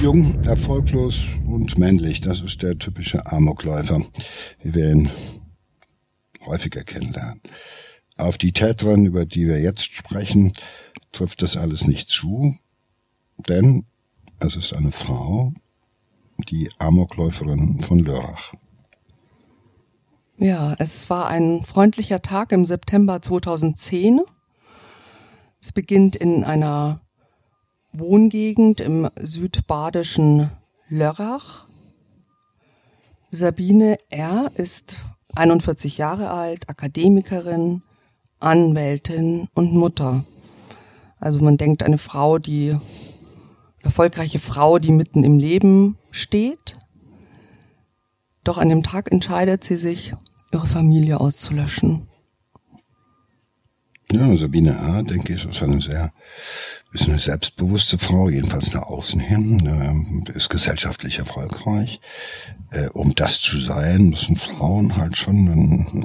Jung, erfolglos und männlich, das ist der typische Amokläufer, wie wir ihn häufiger kennenlernen. Auf die Täterin, über die wir jetzt sprechen, trifft das alles nicht zu, denn es ist eine Frau, die Amokläuferin von Lörrach. Ja, es war ein freundlicher Tag im September 2010. Es beginnt in einer Wohngegend im südbadischen Lörrach. Sabine R. ist 41 Jahre alt, Akademikerin, Anwältin und Mutter. Also man denkt, eine erfolgreiche Frau, die mitten im Leben steht. Doch an dem Tag entscheidet sie sich, ihre Familie auszulöschen. Ja, Sabine A., denke ich, ist eine selbstbewusste Frau, jedenfalls nach außen hin, ist gesellschaftlich erfolgreich. Um das zu sein, müssen Frauen halt schon ein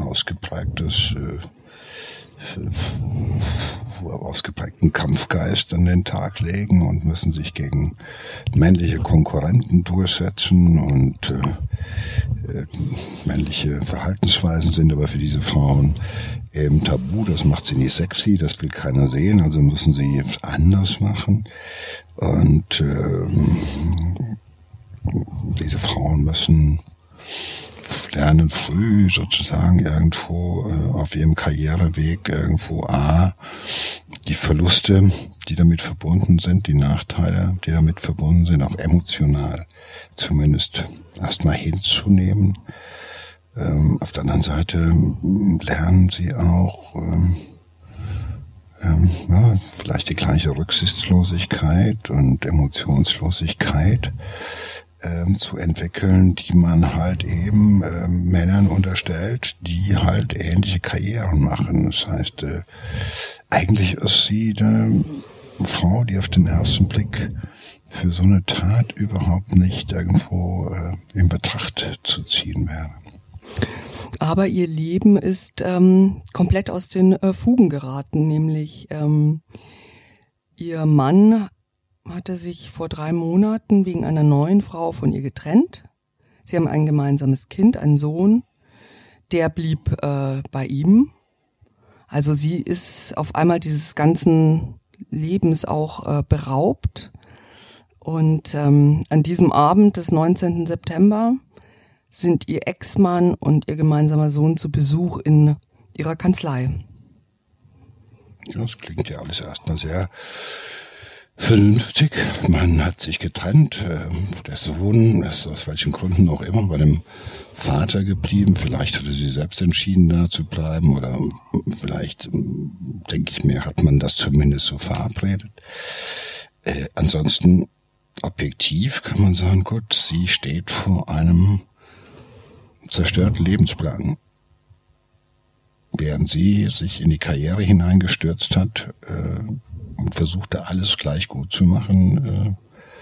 ausgeprägten Kampfgeist an den Tag legen und müssen sich gegen männliche Konkurrenten durchsetzen und männliche Verhaltensweisen sind aber für diese Frauen eben tabu. Das macht sie nicht sexy, das will keiner sehen, also müssen sie es anders machen und diese Frauen müssen lernen früh sozusagen irgendwo auf ihrem Karriereweg irgendwo die Verluste, die damit verbunden sind, die Nachteile, die damit verbunden sind, auch emotional zumindest erstmal hinzunehmen. Auf der anderen Seite lernen sie auch vielleicht die gleiche Rücksichtslosigkeit und Emotionslosigkeit zu entwickeln, die man halt eben Männern unterstellt, die halt ähnliche Karrieren machen. Das heißt, eigentlich ist sie eine Frau, die auf den ersten Blick für so eine Tat überhaupt nicht irgendwo in Betracht zu ziehen wäre. Aber ihr Leben ist komplett aus den Fugen geraten, nämlich ihr Mann hatte sich vor 3 Monaten wegen einer neuen Frau von ihr getrennt. Sie haben ein gemeinsames Kind, einen Sohn, der blieb bei ihm. Also sie ist auf einmal dieses ganzen Lebens auch beraubt. Und an diesem Abend des 19. September sind ihr Ex-Mann und ihr gemeinsamer Sohn zu Besuch in ihrer Kanzlei. Ja, das klingt ja alles erstmal sehr vernünftig. Man hat sich getrennt. Der Sohn ist aus welchen Gründen auch immer bei dem Vater geblieben. Vielleicht hatte sie selbst entschieden, da zu bleiben. Oder vielleicht, denke ich mir, hat man das zumindest so verabredet. Ansonsten, objektiv kann man sagen, gut, sie steht vor einem zerstörten Lebensplan. Während sie sich in die Karriere hineingestürzt hat, und versuchte alles gleich gut zu machen,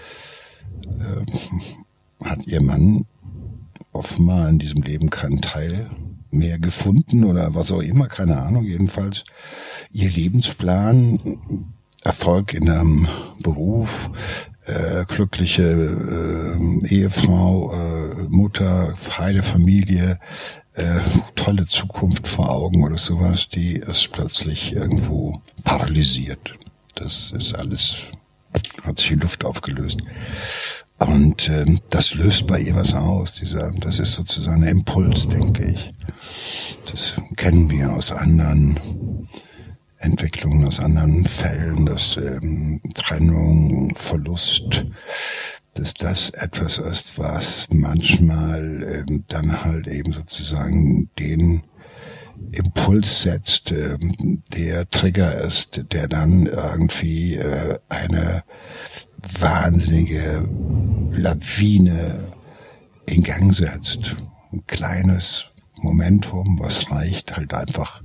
hat ihr Mann offenbar in diesem Leben keinen Teil mehr gefunden oder was auch immer, keine Ahnung. Jedenfalls ihr Lebensplan, Erfolg in einem Beruf, glückliche Ehefrau, Mutter, heile Familie, tolle Zukunft vor Augen oder sowas, die ist plötzlich irgendwo paralysiert. Das ist alles, hat sich in Luft aufgelöst. Und das löst bei ihr was aus. Das ist sozusagen ein Impuls, denke ich. Das kennen wir aus anderen Entwicklungen, aus anderen Fällen, dass Trennung, Verlust, dass das etwas ist, was manchmal dann halt eben sozusagen den Impuls setzt, der Trigger ist, der dann irgendwie eine wahnsinnige Lawine in Gang setzt. Ein kleines Momentum, was reicht, halt einfach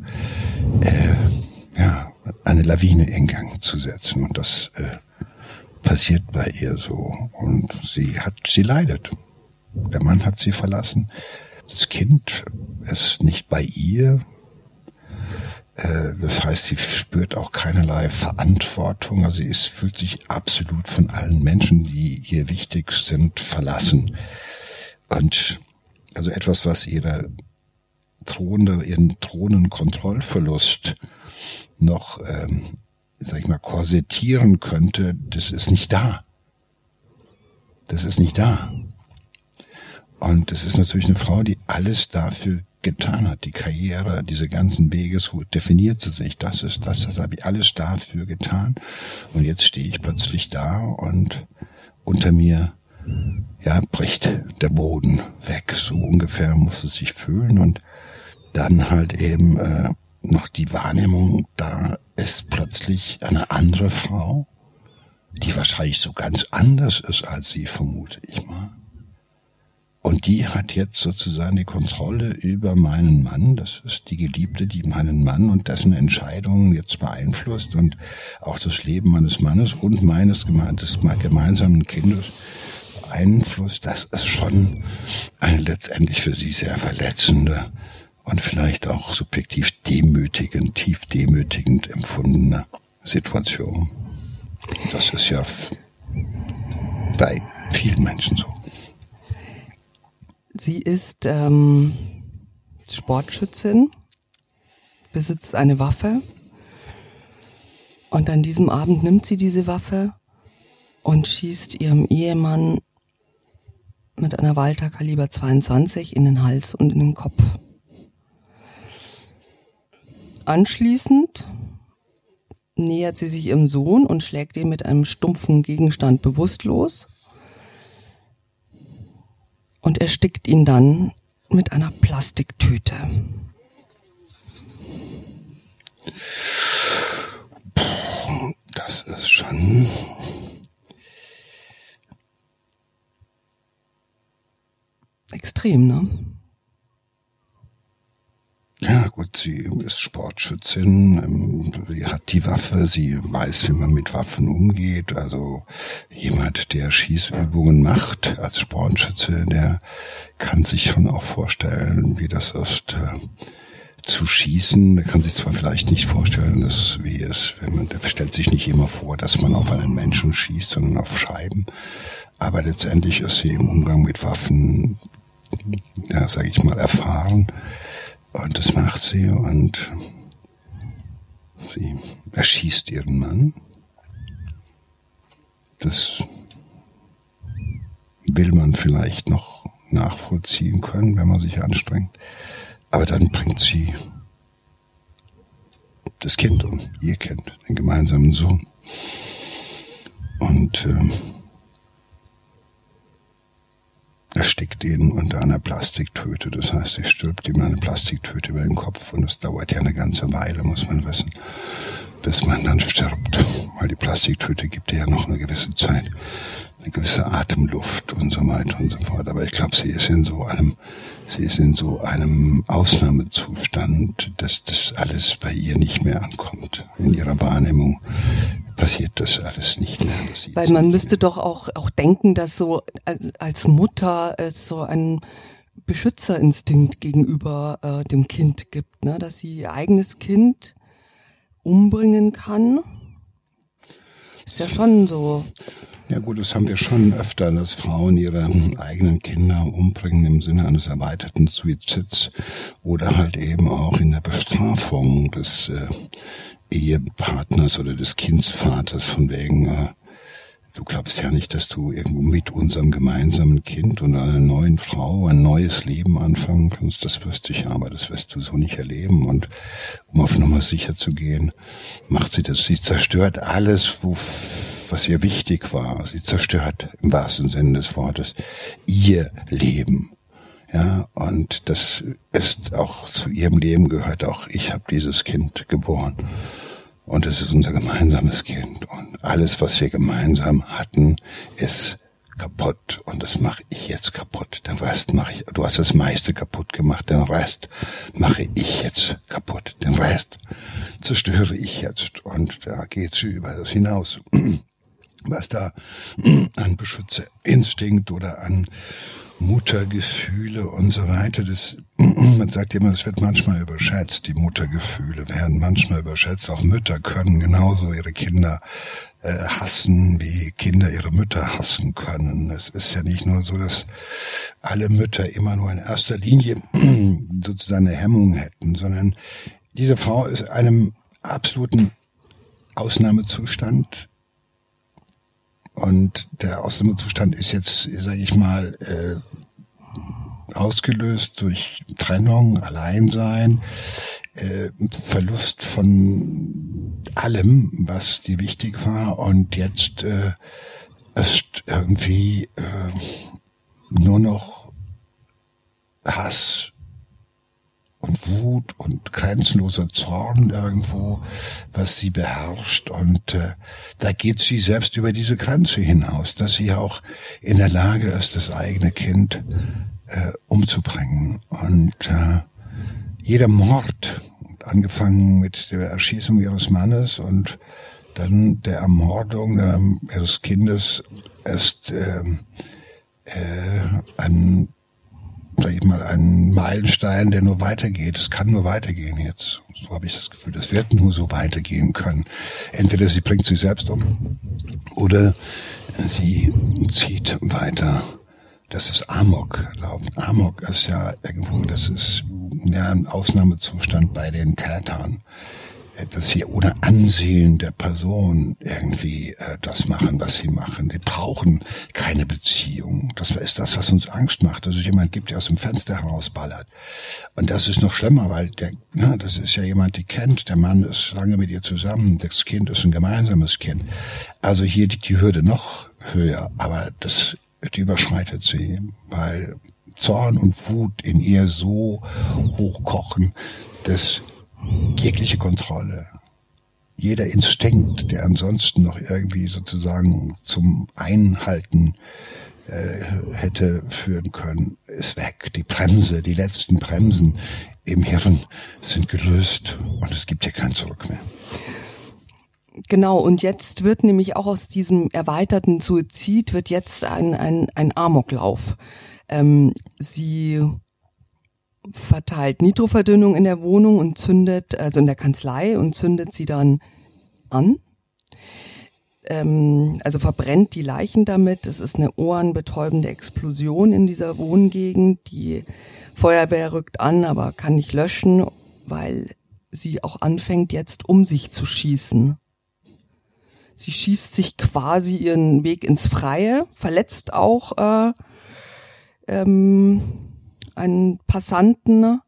eine Lawine in Gang zu setzen. Und das passiert bei ihr so. Und sie leidet. Der Mann hat sie verlassen. Das Kind ist nicht bei ihr. Das heißt, sie spürt auch keinerlei Verantwortung. Also sie fühlt sich absolut von allen Menschen, die ihr wichtig sind, verlassen. Und also etwas, was ihren Thronenkontrollverlust noch, korsettieren könnte, das ist nicht da. Das ist nicht da. Und es ist natürlich eine Frau, die alles dafür getan hat, die Karriere, diese ganzen Wege, so definiert sie sich, das habe ich alles dafür getan. Und jetzt stehe ich plötzlich da und unter mir, bricht der Boden weg. So ungefähr muss es sich fühlen. Und dann halt eben noch die Wahrnehmung, da ist plötzlich eine andere Frau, die wahrscheinlich so ganz anders ist als sie, vermute ich mal. Und die hat jetzt sozusagen die Kontrolle über meinen Mann. Das ist die Geliebte, die meinen Mann und dessen Entscheidungen jetzt beeinflusst und auch das Leben meines Mannes und meines gemeinsamen Kindes beeinflusst. Das ist schon eine letztendlich für sie sehr verletzende und vielleicht auch subjektiv demütigend, tief demütigend empfundene Situation. Das ist ja bei vielen Menschen so. Sie ist Sportschützin, besitzt eine Waffe und an diesem Abend nimmt sie diese Waffe und schießt ihrem Ehemann mit einer Walter Kaliber 22 in den Hals und in den Kopf. Anschließend nähert sie sich ihrem Sohn und schlägt ihn mit einem stumpfen Gegenstand bewusstlos und erstickt ihn dann mit einer Plastiktüte. Das ist schon extrem, ne? Ja gut, sie ist Sportschützin, sie hat die Waffe, sie weiß, wie man mit Waffen umgeht. Also jemand, der Schießübungen macht als Sportschütze, der kann sich schon auch vorstellen, wie das ist, zu schießen. Der kann sich zwar vielleicht nicht vorstellen, der stellt sich nicht immer vor, dass man auf einen Menschen schießt, sondern auf Scheiben. Aber letztendlich ist sie im Umgang mit Waffen, erfahren. Und das macht sie und sie erschießt ihren Mann. Das will man vielleicht noch nachvollziehen können, wenn man sich anstrengt. Aber dann bringt sie das Kind um, ihr Kind, den gemeinsamen Sohn. Und erstickt ihn unter einer Plastiktüte. Das heißt, sie stülpt ihm eine Plastiktüte über den Kopf und es dauert ja eine ganze Weile, muss man wissen, bis man dann stirbt. Weil die Plastiktüte gibt ja noch eine gewisse Zeit, eine gewisse Atemluft und so weiter und so fort. Aber ich glaube, sie ist in so einem Ausnahmezustand, dass das alles bei ihr nicht mehr ankommt. In ihrer Wahrnehmung passiert das alles nicht mehr. Weil man müsste doch auch denken, dass so als Mutter es so einen Beschützerinstinkt gegenüber dem Kind gibt, ne? Dass sie ihr eigenes Kind umbringen kann. Ist ja schon so. Ja gut, das haben wir schon öfter, dass Frauen ihre eigenen Kinder umbringen im Sinne eines erweiterten Suizids oder halt eben auch in der Bestrafung des Ehepartners oder des Kindsvaters, von wegen, du glaubst ja nicht, dass du irgendwo mit unserem gemeinsamen Kind und einer neuen Frau ein neues Leben anfangen kannst. Das wüsste ich, aber das wirst du so nicht erleben. Und um auf Nummer sicher zu gehen, macht sie das. Sie zerstört alles, was ihr wichtig war. Sie zerstört im wahrsten Sinne des Wortes ihr Leben. Ja, und das ist auch zu ihrem Leben gehört auch, ich habe dieses Kind geboren. Und es ist unser gemeinsames Kind. Und alles, was wir gemeinsam hatten, ist kaputt. Und das mache ich jetzt kaputt. Den Rest mache ich, du hast das meiste kaputt gemacht. Den Rest mache ich jetzt kaputt. Den Rest zerstöre ich jetzt. Und da geht sie über das hinaus. was da an Beschützerinstinkt oder an Muttergefühle und so weiter, man sagt immer, es wird manchmal überschätzt, die Muttergefühle werden manchmal überschätzt. Auch Mütter können genauso ihre Kinder hassen, wie Kinder ihre Mütter hassen können. Es ist ja nicht nur so, dass alle Mütter immer nur in erster Linie sozusagen eine Hemmung hätten, sondern diese Frau ist in einem absoluten Ausnahmezustand. Und der Ausnahmezustand ist jetzt, sage ich mal, ausgelöst durch Trennung, Alleinsein, Verlust von allem, was dir wichtig war. Und jetzt ist irgendwie nur noch Hass und Wut und grenzenloser Zorn irgendwo, was sie beherrscht. Und da geht sie selbst über diese Grenze hinaus, dass sie auch in der Lage ist, das eigene Kind umzubringen. Und jeder Mord, angefangen mit der Erschießung ihres Mannes und dann der Ermordung ihres Kindes, ist ein Meilenstein, der nur weitergeht. Es kann nur weitergehen jetzt. So habe ich das Gefühl. Das wird nur so weitergehen können. Entweder sie bringt sich selbst um oder sie zieht weiter. Das ist Amok. Amok ist ja irgendwo, das ist ja ein Ausnahmezustand bei den Tätern, dass sie ohne Ansehen der Person irgendwie das machen, was sie machen. Die brauchen keine Beziehung. Das ist das, was uns Angst macht, dass es jemand gibt, der aus dem Fenster herausballert. Und das ist noch schlimmer, weil das ist ja jemand, die kennt. Der Mann ist lange mit ihr zusammen. Das Kind ist ein gemeinsames Kind. Also hier liegt die Hürde noch höher. Aber die überschreitet sie, weil Zorn und Wut in ihr so hochkochen, dass jegliche Kontrolle, jeder Instinkt, der ansonsten noch irgendwie sozusagen zum Einhalten hätte führen können, ist weg. Die Bremse, die letzten Bremsen im Hirn sind gelöst und es gibt hier kein Zurück mehr. Genau, und jetzt wird nämlich auch aus diesem erweiterten Suizid wird jetzt ein Amoklauf. Sie verteilt Nitroverdünnung in der Wohnung und also in der Kanzlei und zündet sie dann an. Also verbrennt die Leichen damit. Es ist eine ohrenbetäubende Explosion in dieser Wohngegend. Die Feuerwehr rückt an, aber kann nicht löschen, weil sie auch anfängt, jetzt um sich zu schießen. Sie schießt sich quasi ihren Weg ins Freie, verletzt auch einen Passanten.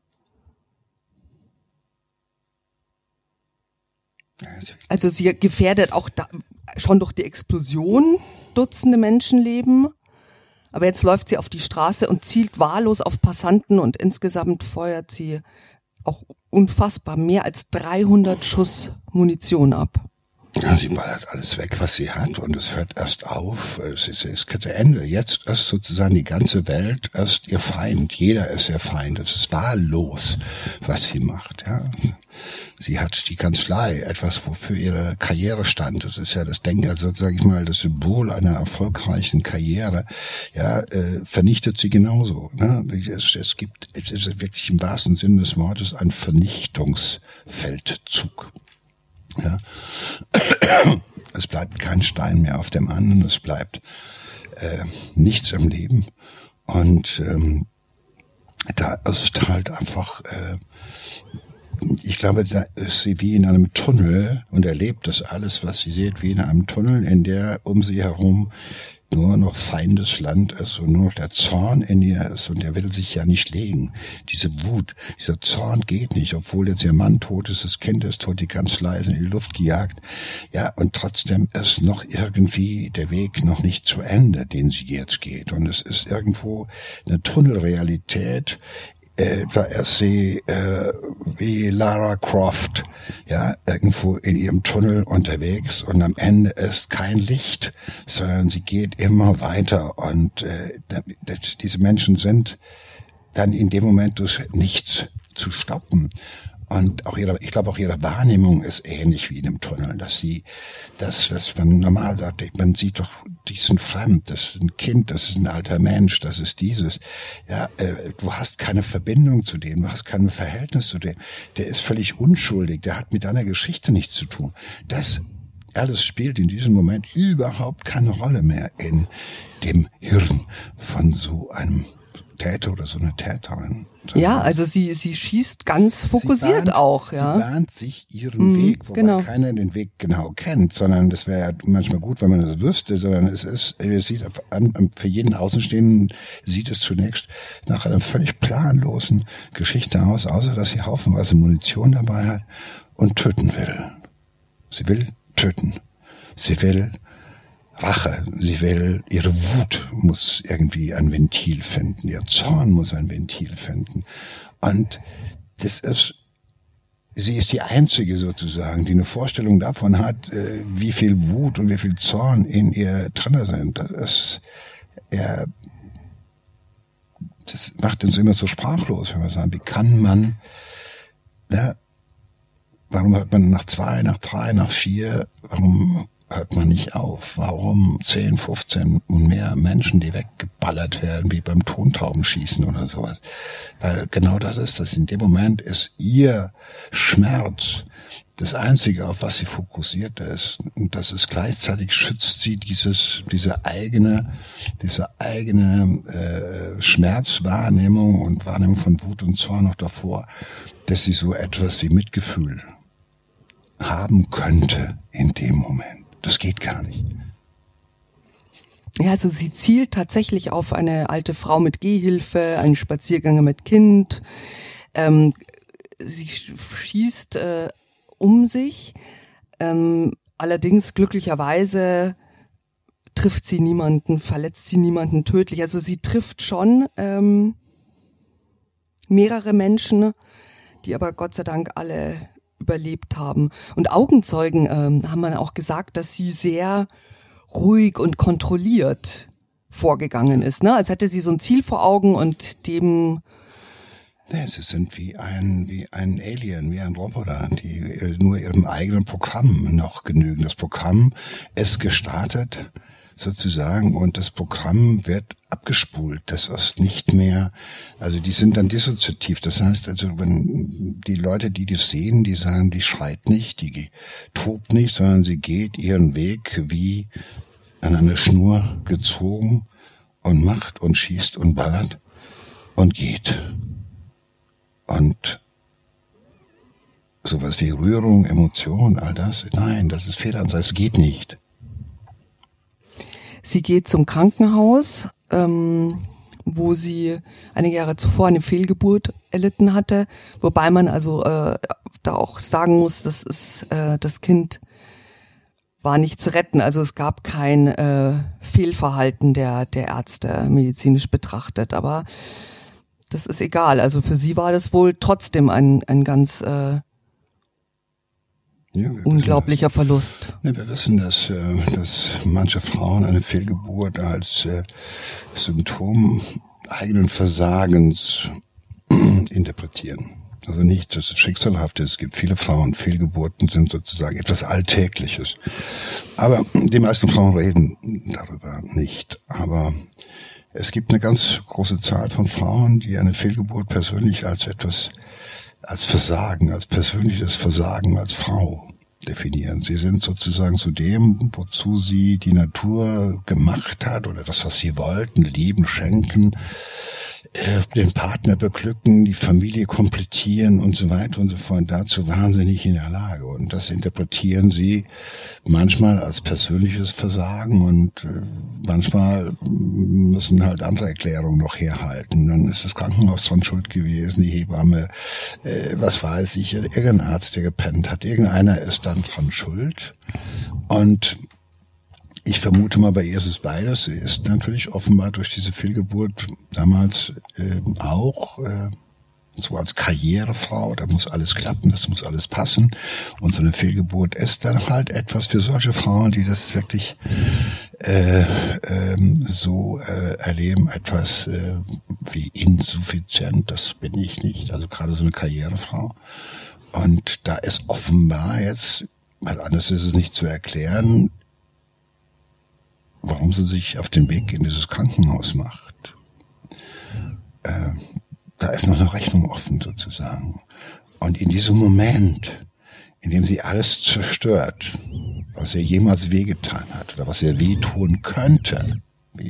Also sie gefährdet auch schon durch die Explosion Dutzende Menschenleben. Aber jetzt läuft sie auf die Straße und zielt wahllos auf Passanten und insgesamt feuert sie auch unfassbar mehr als 300 Schuss Munition ab. Ja, sie ballert alles weg, was sie hat, und es hört erst auf, es ist das Ende. Jetzt ist sozusagen die ganze Welt erst ihr Feind, jeder ist ihr Feind. Es ist wahllos, was sie macht. Ja, sie hat die Kanzlei, etwas, wofür ihre Karriere stand. Das ist ja das also sage ich mal, das Symbol einer erfolgreichen Karriere. Ja, vernichtet sie genauso. Ne? Es ist wirklich im wahrsten Sinne des Wortes ein Vernichtungsfeldzug. Ja. Es bleibt kein Stein mehr auf dem anderen, es bleibt nichts im Leben. Und da ist halt einfach, ich glaube, da ist sie wie in einem Tunnel und erlebt das alles, was sie sieht, wie in einem Tunnel, in der um sie herum nur noch Feindesland ist und nur noch der Zorn in ihr ist, und der will sich ja nicht legen. Diese Wut, dieser Zorn geht nicht, obwohl jetzt ihr Mann tot ist, das Kind ist tot, die Kanzlei ist in die Luft gejagt. Ja, und trotzdem ist noch irgendwie der Weg noch nicht zu Ende, den sie jetzt geht. Und es ist irgendwo eine Tunnelrealität. Da ist sie wie Lara Croft, ja, irgendwo in ihrem Tunnel unterwegs, und am Ende ist kein Licht, sondern sie geht immer weiter, und diese Menschen sind dann in dem Moment durch nichts zu stoppen. Und auch ich glaube auch ihre Wahrnehmung ist ähnlich wie in einem Tunnel, dass sie das, was man normal sagt, man sieht doch, die sind fremd, das ist ein Kind, das ist ein alter Mensch, das ist dieses. Ja, du hast keine Verbindung zu dem, du hast kein Verhältnis zu dem. Der ist völlig unschuldig, der hat mit deiner Geschichte nichts zu tun. Das alles spielt in diesem Moment überhaupt keine Rolle mehr in dem Hirn von so einem Täter oder so einer Täterin. Ja, also sie schießt ganz fokussiert auch. Ja. Sie bahnt sich ihren Weg, wobei keiner den Weg genau kennt, sondern das wäre ja manchmal gut, wenn man das wüsste, sondern es sieht für jeden Außenstehenden sieht es zunächst nach einer völlig planlosen Geschichte aus, außer dass sie haufenweise Munition dabei hat und töten will. Sie will töten. Sie will Rache, sie will, ihre Wut muss irgendwie ein Ventil finden, ihr Zorn muss ein Ventil finden. Und sie ist die Einzige sozusagen, die eine Vorstellung davon hat, wie viel Wut und wie viel Zorn in ihr drin sind. Das macht uns immer so sprachlos, wenn wir sagen, wie kann man, warum hört man nach 2, nach 3, nach 4, warum hört man nicht auf? Warum 10, 15 und mehr Menschen, die weggeballert werden, wie beim Tontaubenschießen oder sowas? Weil genau das ist das. In dem Moment ist ihr Schmerz das Einzige, auf was sie fokussiert ist. Und das ist gleichzeitig schützt sie diese eigene Schmerzwahrnehmung und Wahrnehmung von Wut und Zorn noch davor, dass sie so etwas wie Mitgefühl haben könnte in dem Moment. Das geht gar nicht. Ja, also sie zielt tatsächlich auf eine alte Frau mit Gehhilfe, einen Spaziergänger mit Kind. Sie schießt um sich. Allerdings glücklicherweise trifft sie niemanden, verletzt sie niemanden tödlich. Also sie trifft schon mehrere Menschen, die aber Gott sei Dank alle überlebt haben. Und Augenzeugen haben dann auch gesagt, dass sie sehr ruhig und kontrolliert vorgegangen ist, ne? Als hätte sie so ein Ziel vor Augen und dem... Ja, sie sind wie ein Alien, wie ein Roboter, die nur ihrem eigenen Programm noch genügen. Das Programm ist gestartet sozusagen und das Programm wird abgespult. Das ist nicht mehr, also die sind dann dissoziativ. Das heißt also, wenn die Leute, die das sehen, die sagen, die schreit nicht, die tobt nicht, sondern sie geht ihren Weg wie an eine Schnur gezogen und macht und schießt und ballert und geht. Und sowas wie Rührung, Emotion, all das, nein, das ist Fehlansatz, es geht nicht. Sie geht zum Krankenhaus, wo sie einige Jahre zuvor eine Fehlgeburt erlitten hatte, wobei man also da auch sagen muss, das Kind war nicht zu retten. Also es gab kein Fehlverhalten der Ärzte medizinisch betrachtet, aber das ist egal. Also für sie war das wohl trotzdem ein ganz unglaublicher Verlust. Ja, wir wissen, dass manche Frauen eine Fehlgeburt als Symptom eigenen Versagens interpretieren. Also nicht, dass es schicksalhaft ist. Es gibt viele Frauen, Fehlgeburten sind sozusagen etwas Alltägliches. Aber die meisten Frauen reden darüber nicht. Aber es gibt eine ganz große Zahl von Frauen, die eine Fehlgeburt persönlich als Versagen, als persönliches Versagen als Frau definieren. Sie sind sozusagen zu dem, wozu sie die Natur gemacht hat oder das, was sie wollten, lieben, schenken, den Partner beglücken, die Familie komplettieren und so weiter und so fort. Dazu waren sie nicht in der Lage. Und das interpretieren sie manchmal als persönliches Versagen und manchmal müssen halt andere Erklärungen noch herhalten. Dann ist das Krankenhaus dran schuld gewesen, die Hebamme, was weiß ich, irgendein Arzt, der gepennt hat. Irgendeiner ist dann dran schuld. Und ich vermute mal, bei ihr ist es beides. Sie ist natürlich offenbar durch diese Fehlgeburt damals auch so als Karrierefrau, da muss alles klappen, das muss alles passen. Und so eine Fehlgeburt ist dann halt etwas für solche Frauen, die das wirklich so erleben, etwas wie insuffizient, das bin ich nicht. Also gerade so eine Karrierefrau. Und da ist offenbar jetzt, weil anders ist es nicht zu erklären, warum sie sich auf den Weg in dieses Krankenhaus macht. Da ist noch eine Rechnung offen sozusagen. Und in diesem Moment, in dem sie alles zerstört, was ihr jemals wehgetan hat oder was ihr wehtun könnte,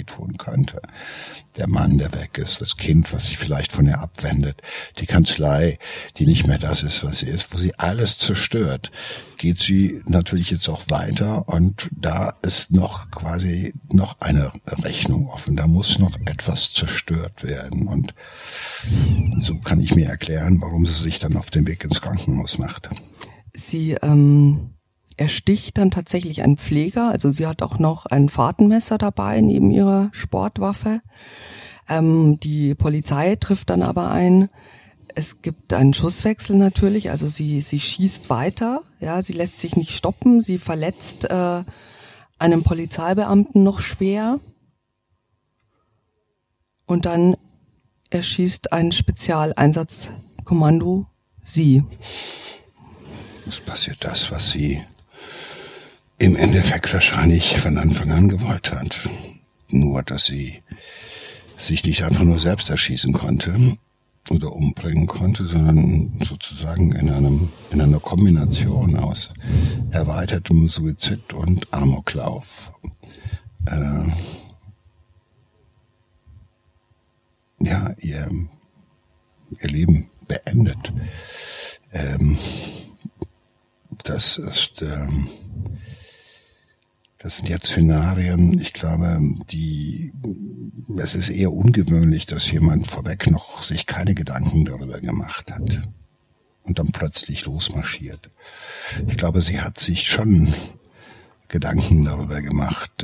der Mann, der weg ist, das Kind, was sich vielleicht von ihr abwendet, die Kanzlei, die nicht mehr das ist, was sie ist, wo sie alles zerstört, geht sie natürlich jetzt auch weiter und da ist noch quasi noch eine Rechnung offen. Da muss noch etwas zerstört werden und so kann ich mir erklären, warum sie sich dann auf den Weg ins Krankenhaus macht. Sie ersticht dann tatsächlich einen Pfleger, also sie hat auch noch ein Fahrtenmesser dabei neben ihrer Sportwaffe. Die Polizei trifft dann aber ein. Es gibt einen Schusswechsel natürlich, also sie schießt weiter, ja, sie lässt sich nicht stoppen, sie verletzt einen Polizeibeamten noch schwer und dann erschießt ein Spezialeinsatzkommando sie. Es passiert das, was sie im Endeffekt wahrscheinlich von Anfang an gewollt hat. Nur, dass sie sich nicht einfach nur selbst erschießen konnte oder umbringen konnte, sondern sozusagen in einer Kombination aus erweitertem Suizid und Amoklauf. Ihr Leben beendet. Das sind jetzt Szenarien, ich glaube, es ist eher ungewöhnlich, dass jemand vorweg noch sich keine Gedanken darüber gemacht hat und dann plötzlich losmarschiert. Ich glaube, sie hat sich schon Gedanken darüber gemacht,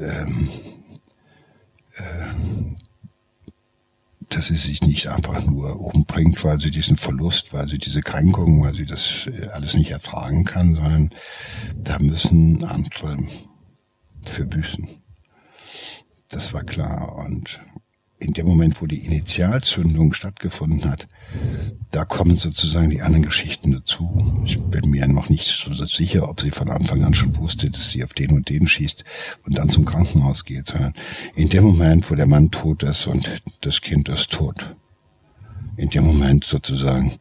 dass sie sich nicht einfach nur umbringt, weil sie diesen Verlust, weil sie diese Kränkung, weil sie das alles nicht ertragen kann, sondern da müssen andere für büßen. Das war klar. Und in dem Moment, wo die Initialzündung stattgefunden hat, da kommen sozusagen die anderen Geschichten dazu. Ich bin mir noch nicht so sicher, ob sie von Anfang an schon wusste, dass sie auf den und den schießt und dann zum Krankenhaus geht, sondern in dem Moment, wo der Mann tot ist und das Kind ist tot, in dem Moment sozusagen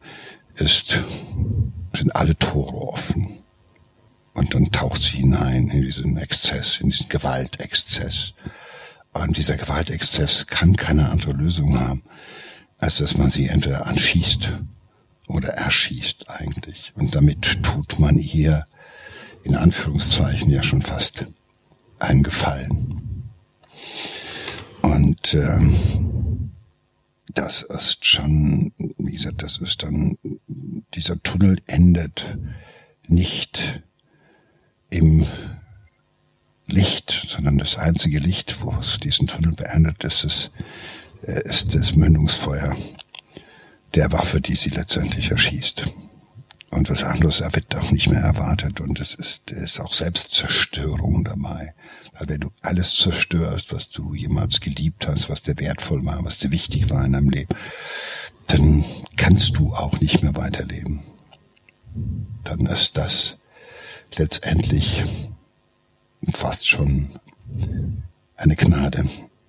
sind alle Tore offen. Und dann taucht sie hinein in diesen Exzess, in diesen Gewaltexzess. Und dieser Gewaltexzess kann keine andere Lösung haben, als dass man sie entweder anschießt oder erschießt eigentlich. Und damit tut man ihr, in Anführungszeichen, ja schon fast einen Gefallen. Und das ist schon, wie gesagt, dieser Tunnel endet nicht im Licht, sondern das einzige Licht, wo es diesen Tunnel beendet, ist das Mündungsfeuer der Waffe, die sie letztendlich erschießt. Und was anderes wird auch nicht mehr erwartet. Und es ist auch Selbstzerstörung dabei. Weil wenn du alles zerstörst, was du jemals geliebt hast, was dir wertvoll war, was dir wichtig war in deinem Leben, dann kannst du auch nicht mehr weiterleben. Dann ist das letztendlich fast schon eine Gnade,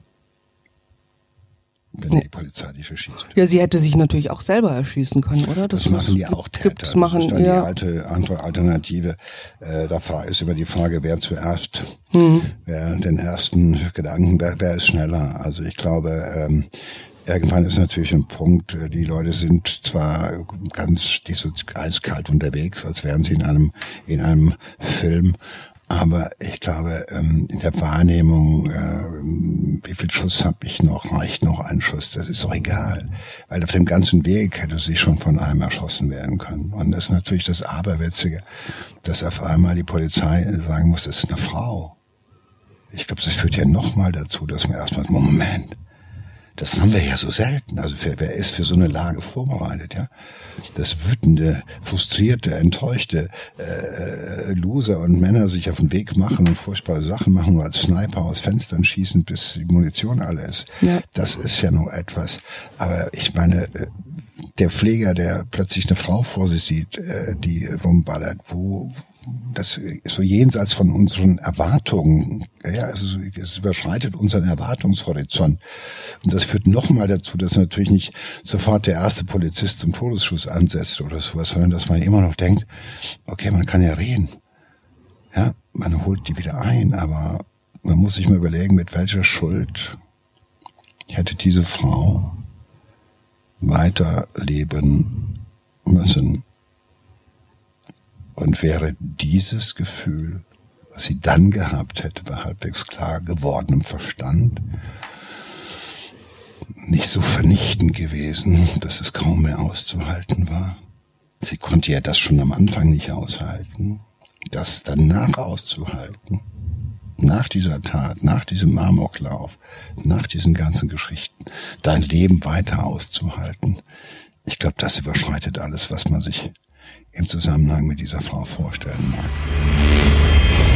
wenn die Polizei dich erschießt. Ja, sie hätte sich natürlich auch selber erschießen können, oder? Das machen die auch Täter. Das ist dann die andere Alternative. Da ist über die Frage, wer zuerst, wer den ersten Gedanken, wer ist schneller. Also ich glaube, irgendwann ist natürlich ein Punkt, die Leute sind zwar die sind eiskalt unterwegs, als wären sie in einem Film, aber ich glaube, in der Wahrnehmung, wie viel Schuss habe ich noch, reicht noch ein Schuss, das ist doch egal. Weil auf dem ganzen Weg hätte sie schon von einem erschossen werden können. Und das ist natürlich das Aberwitzige, dass auf einmal die Polizei sagen muss, das ist eine Frau. Ich glaube, das führt ja nochmal dazu, dass man erstmal, Moment, das haben wir ja so selten. Also wer ist für so eine Lage vorbereitet, ja? Dass wütende, frustrierte, enttäuschte Loser und Männer sich auf den Weg machen und furchtbare Sachen machen, oder als Sniper aus Fenstern schießen, bis die Munition alle ist. Ja. Das ist ja noch etwas. Aber ich meine, der Pfleger, der plötzlich eine Frau vor sich sieht, die rumballert, wo das so jenseits von unseren Erwartungen, ja, also es überschreitet unseren Erwartungshorizont. Und das führt nochmal dazu, dass natürlich nicht sofort der erste Polizist zum Todesschuss ansetzt oder sowas, sondern dass man immer noch denkt, okay, man kann ja reden. Ja, man holt die wieder ein, aber man muss sich mal überlegen, mit welcher Schuld hätte diese Frau weiterleben müssen. Und wäre dieses Gefühl, was sie dann gehabt hätte, bei halbwegs klar gewordenem Verstand, nicht so vernichtend gewesen, dass es kaum mehr auszuhalten war. Sie konnte ja das schon am Anfang nicht aushalten, das danach auszuhalten, nach dieser Tat, nach diesem Amoklauf, nach diesen ganzen Geschichten, dein Leben weiter auszuhalten. Ich glaube, das überschreitet alles, was man sich im Zusammenhang mit dieser Frau vorstellen mag.